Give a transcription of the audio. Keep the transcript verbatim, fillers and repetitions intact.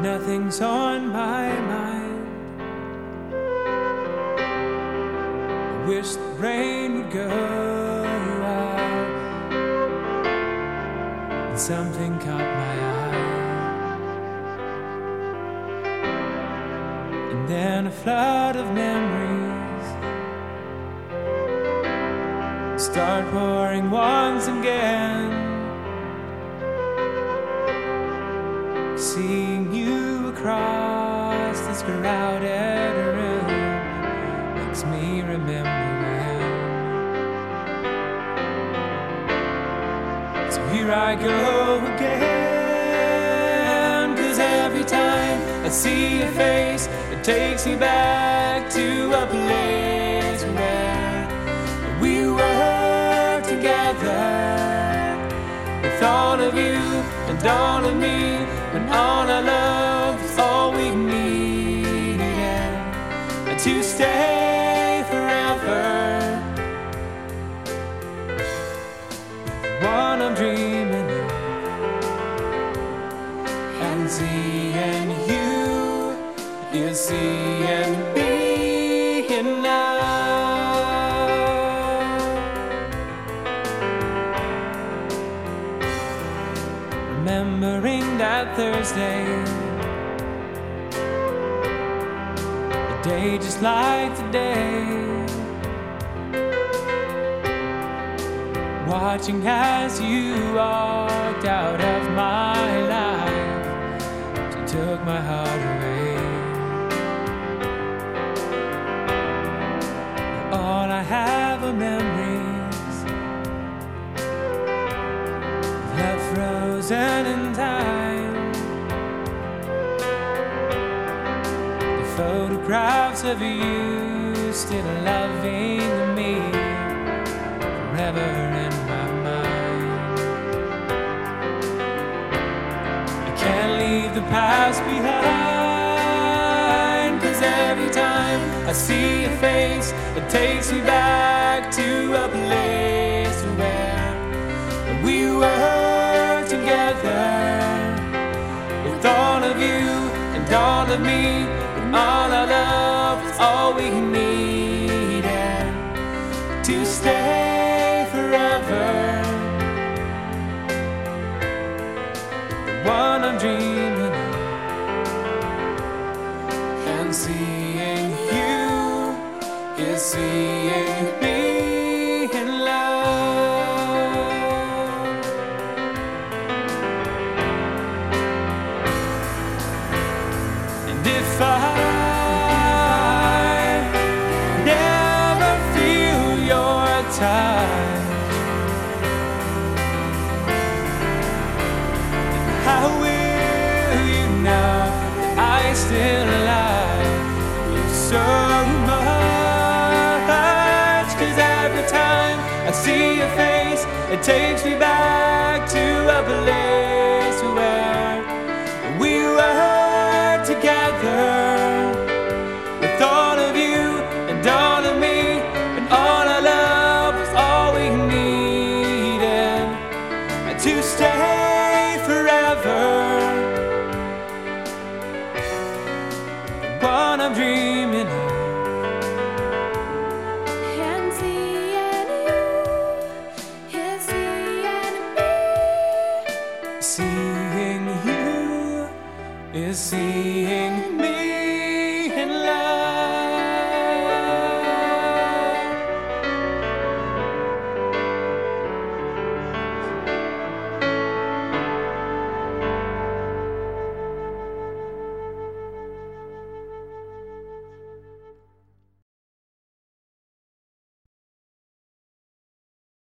nothing's on my mind. I wish the rain would go out, and something caught my eye, and then a flood of memories start pouring once again. Seeing you across this crowded room makes me remember when. So here I go again, 'cause every time I see your face, it takes me back to a place where we were together, with all of you and all of me, when all our love was all we needed, and to stay forever. The one I'm dreaming of, and seeing you is seeing me in love. Remembering that Thursday, a day just like today, watching as you walked out of my life, you took my heart away. All I have are memories left frozen in time, the photographs of you still loving me forever in my mind. I can't leave the past behind, 'cause every time I see your face, it takes me back to a place where we were together, with all of you and all of me, and all our love was all we needed, to stay forever. The one I'm dreaming of, and seeing you is seeing me in love. And if I never feel your touch, how will you know that I still love you so much? 'Cause every time I see your face, it takes me back to a place where we were together, with all of you and all of me, and all our love was all we needed, and to stay